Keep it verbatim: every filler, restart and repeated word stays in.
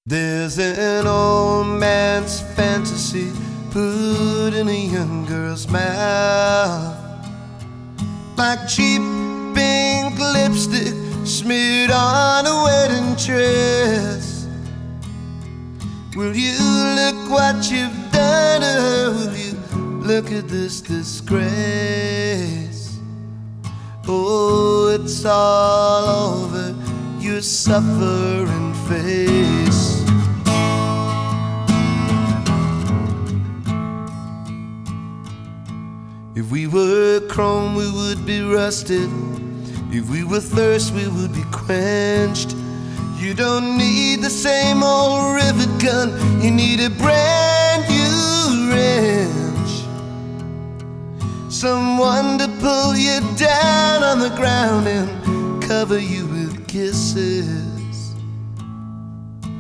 There's an old man's fantasy put in a young girl's mouth, like cheap pink lipstick smeared on a wedding dress. Will you look what you've done to her? Will you look at this disgrace? Oh, it's all over your suffering face. If we were chrome, we would be rusted. If we were thirst, we would be quenched. You don't need the same old rivet gun, you need a brand new wrench. Someone to pull you down on the ground and cover you with kisses.